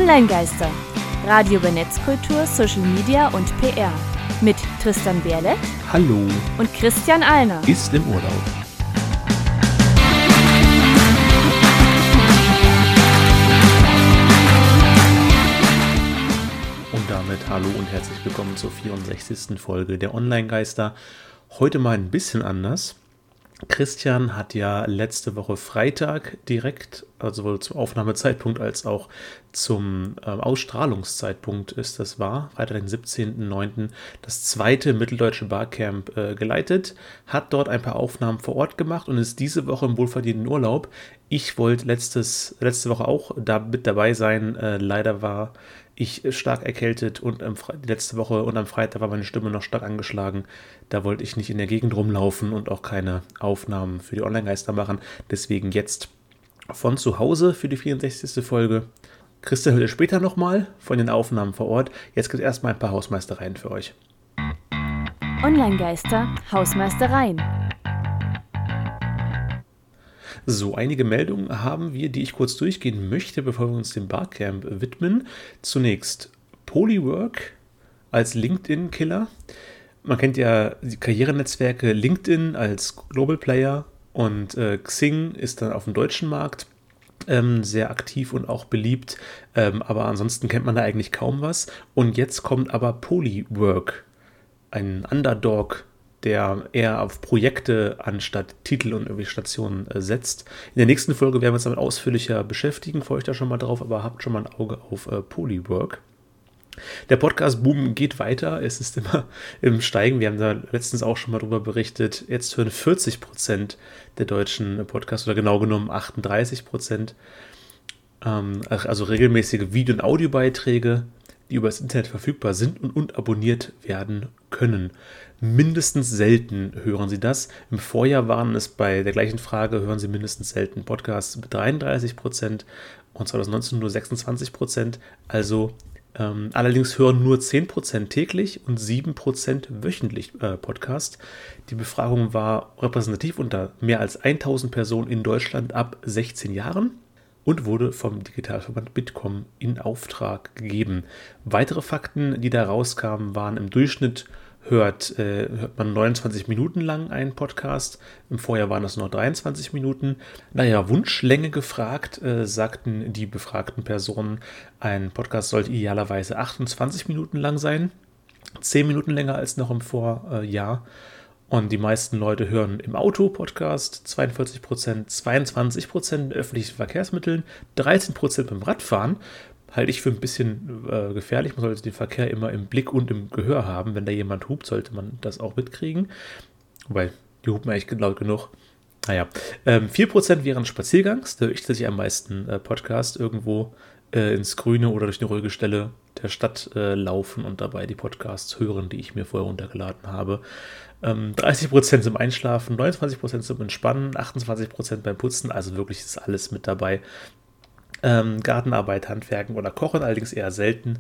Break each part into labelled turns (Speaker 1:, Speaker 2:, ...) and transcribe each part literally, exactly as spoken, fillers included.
Speaker 1: Online-Geister. Radio über Netzkultur, Social Media und P R. Mit Tristan Berlet.
Speaker 2: Hallo.
Speaker 1: Und Christian Alner.
Speaker 2: Ist im Urlaub. Und damit hallo und herzlich willkommen zur vierundsechzigsten Folge der Online-Geister. Heute mal ein bisschen anders. Christian hat ja letzte Woche Freitag direkt, also sowohl zum Aufnahmezeitpunkt als auch zum äh, Ausstrahlungszeitpunkt ist das wahr, Freitag den siebzehnten neunten das zweite Mitteldeutsche Barcamp äh, geleitet, hat dort ein paar Aufnahmen vor Ort gemacht und ist diese Woche im wohlverdienten Urlaub. Ich wollte letztes, letzte Woche auch da mit dabei sein, äh, leider war ich stark erkältet und am Fre- letzte Woche und am Freitag war meine Stimme noch stark angeschlagen. Da wollte ich nicht in der Gegend rumlaufen und auch keine Aufnahmen für die Online-Geister machen. Deswegen jetzt von zu Hause für die vierundsechzigste Folge. Christian hört ihr später nochmal von den Aufnahmen vor Ort. Jetzt gibt es erstmal ein paar Hausmeistereien für euch.
Speaker 1: Online-Geister, Hausmeistereien.
Speaker 2: So, einige Meldungen haben wir, die ich kurz durchgehen möchte, bevor wir uns dem Barcamp widmen. Zunächst Polywork als LinkedIn-Killer. Man kennt ja die Karrierenetzwerke LinkedIn als Global Player und äh, Xing ist dann auf dem deutschen Markt ähm, sehr aktiv und auch beliebt, ähm, aber ansonsten kennt man da eigentlich kaum was. Und jetzt kommt aber Polywork, ein Underdog, der eher auf Projekte anstatt Titel und irgendwie Stationen äh, setzt. In der nächsten Folge werden wir uns damit ausführlicher beschäftigen, freue ich da schon mal drauf, aber habt schon mal ein Auge auf äh, Polywork. Der Podcast-Boom geht weiter, es ist immer im Steigen, wir haben da letztens auch schon mal drüber berichtet, jetzt hören vierzig Prozent der deutschen Podcasts, oder genau genommen achtunddreißig Prozent, ähm, also regelmäßige Video- und Audiobeiträge, die über das Internet verfügbar sind und, und abonniert werden können. Mindestens selten hören Sie das. Im Vorjahr waren es bei der gleichen Frage, hören Sie mindestens selten Podcasts mit dreiunddreißig Prozent und zwanzig neunzehn nur sechsundzwanzig Prozent. Also ähm, allerdings hören nur zehn Prozent täglich und sieben Prozent wöchentlich äh, Podcast. Die Befragung war repräsentativ unter mehr als tausend Personen in Deutschland ab sechzehn Jahren. Und wurde vom Digitalverband Bitkom in Auftrag gegeben. Weitere Fakten, die da rauskamen, waren: im Durchschnitt hört, äh, hört man neunundzwanzig Minuten lang einen Podcast. Im Vorjahr waren das nur dreiundzwanzig Minuten. Naja, Wunschlänge gefragt, äh, sagten die befragten Personen, ein Podcast sollte idealerweise achtundzwanzig Minuten lang sein. zehn Minuten länger als noch im Vorjahr. Und die meisten Leute hören im Auto Podcast, zweiundvierzig Prozent, zweiundzwanzig Prozent mit öffentlichen Verkehrsmitteln, dreizehn Prozent beim Radfahren. Halte ich für ein bisschen äh, gefährlich. Man sollte den Verkehr immer im Blick und im Gehör haben. Wenn da jemand hupt, sollte man das auch mitkriegen. Wobei, die hupen eigentlich laut genug. Naja, ähm, vier Prozent während Spaziergangs. Da höre ich tatsächlich am meisten äh, Podcast irgendwo äh, ins Grüne oder durch eine ruhige Stelle der Stadt äh, laufen und dabei die Podcasts hören, die ich mir vorher runtergeladen habe. Ähm, dreißig Prozent zum Einschlafen, neunundzwanzig Prozent zum Entspannen, achtundzwanzig Prozent beim Putzen, also wirklich ist alles mit dabei. Ähm, Gartenarbeit, Handwerken oder Kochen, allerdings eher selten.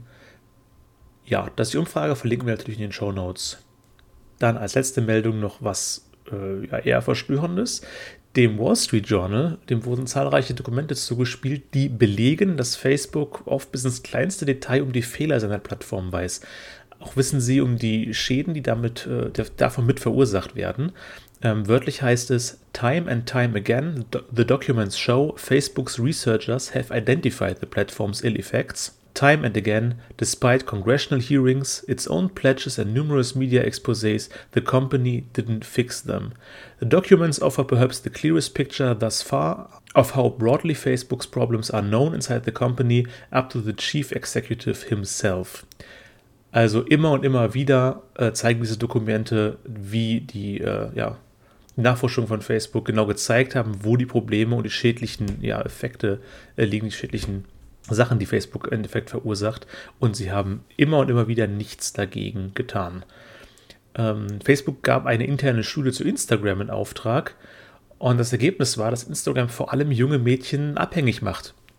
Speaker 2: Ja, das ist die Umfrage, verlinken wir natürlich in den Shownotes. Dann als letzte Meldung noch was äh, ja, eher Verstörendes. Dem Wall Street Journal, dem wurden zahlreiche Dokumente zugespielt, die belegen, dass Facebook oft bis ins kleinste Detail um die Fehler seiner Plattform weiß. Auch wissen sie um die Schäden, die damit, äh, davon mit verursacht werden. Ähm, wörtlich heißt es: Time and time again, the documents show Facebook's researchers have identified the platform's ill effects. Time and again, despite congressional hearings, its own pledges and numerous media exposés, the company didn't fix them. The documents offer perhaps the clearest picture thus far of how broadly Facebook's problems are known inside the company, up to the chief executive himself. Also immer und immer wieder äh, zeigen diese Dokumente, wie die äh, ja, Nachforschung von Facebook genau gezeigt haben, wo die Probleme und die schädlichen ja, Effekte äh, liegen, die schädlichen Sachen, die Facebook im Endeffekt verursacht. Und sie haben immer und immer wieder nichts dagegen getan. Ähm, Facebook gab eine interne Studie zu Instagram in Auftrag. Und das Ergebnis war, dass Instagram vor allem junge Mädchen abhängig macht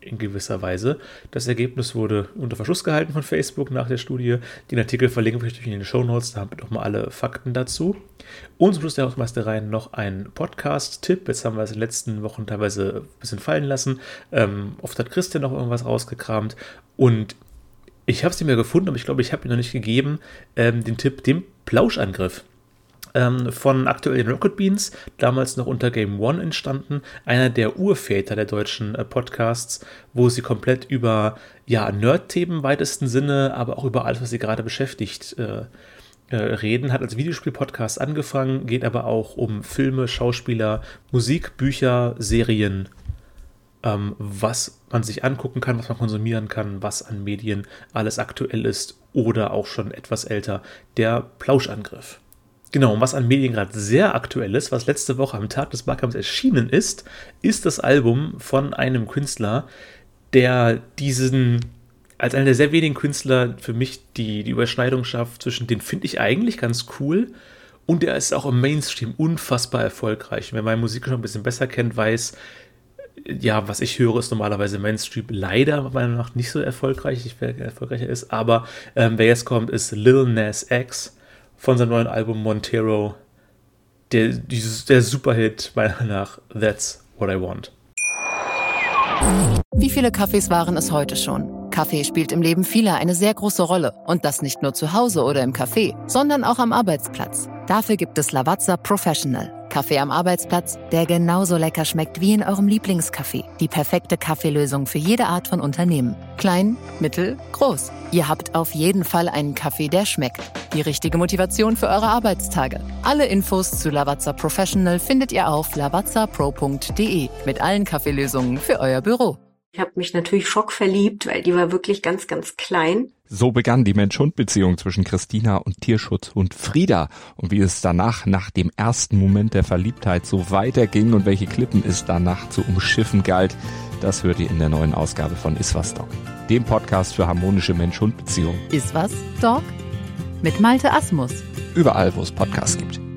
Speaker 2: in gewisser Weise. Das Ergebnis wurde unter Verschluss gehalten von Facebook nach der Studie. Den Artikel verlinken wir euch in den Shownotes, da haben wir doch mal alle Fakten dazu. Und zum Schluss der Hausmeistereien noch ein Podcast-Tipp. Jetzt haben wir es in den letzten Wochen teilweise ein bisschen fallen lassen. Ähm, oft hat Christian noch irgendwas rausgekramt. Und ich habe es nicht mehr gefunden, aber ich glaube, ich habe ihn noch nicht gegeben, ähm, den Tipp, den Plauschangriff. Ähm, von aktuell den Rocket Beans, damals noch unter Game One entstanden, einer der Urväter der deutschen äh, Podcasts, wo sie komplett über ja, Nerd-Themen im weitesten Sinne, aber auch über alles, was sie gerade beschäftigt, äh, äh, reden. Hat als Videospiel-Podcast angefangen, geht aber auch um Filme, Schauspieler, Musik, Bücher, Serien, ähm, was man sich angucken kann, was man konsumieren kann, was an Medien alles aktuell ist oder auch schon etwas älter. Der Plauschangriff. Genau, und was an Medien gerade sehr aktuell ist, was letzte Woche am Tag des Barcamps erschienen ist, ist das Album von einem Künstler, der diesen, als einer der sehr wenigen Künstler für mich die, die Überschneidung schafft zwischen, den finde ich eigentlich ganz cool und der ist auch im Mainstream unfassbar erfolgreich. Wer meine Musik schon ein bisschen besser kennt, weiß, ja, was ich höre, ist normalerweise Mainstream leider meiner Meinung nach nicht so erfolgreich, ich wer erfolgreicher ist, aber ähm, wer jetzt kommt, ist Lil Nas X von seinem neuen Album Montero, der, dieses, der Superhit meiner Meinung nach, That's What I Want.
Speaker 3: Wie viele Kaffees waren es heute schon? Kaffee spielt im Leben vieler eine sehr große Rolle. Und das nicht nur zu Hause oder im Café, sondern auch am Arbeitsplatz. Dafür gibt es Lavazza Professional. Kaffee am Arbeitsplatz, der genauso lecker schmeckt wie in eurem Lieblingscafé. Die perfekte Kaffeelösung für jede Art von Unternehmen. Klein, mittel, groß. Ihr habt auf jeden Fall einen Kaffee, der schmeckt. Die richtige Motivation für eure Arbeitstage. Alle Infos zu Lavazza Professional findet ihr auf lavazza pro punkt de mit allen Kaffeelösungen für euer Büro.
Speaker 4: Ich habe mich natürlich schockverliebt, weil die war wirklich ganz, ganz klein.
Speaker 5: So begann die Mensch-Hund-Beziehung zwischen Christina und Tierschutzhund Frieda. Und wie es danach, nach dem ersten Moment der Verliebtheit, so weiterging und welche Klippen es danach zu umschiffen galt, das hört ihr in der neuen Ausgabe von Iswas Dog, dem Podcast für harmonische Mensch-Hund-Beziehungen.
Speaker 3: Iswas Dog? Mit Malte Asmus.
Speaker 5: Überall, wo es Podcasts gibt.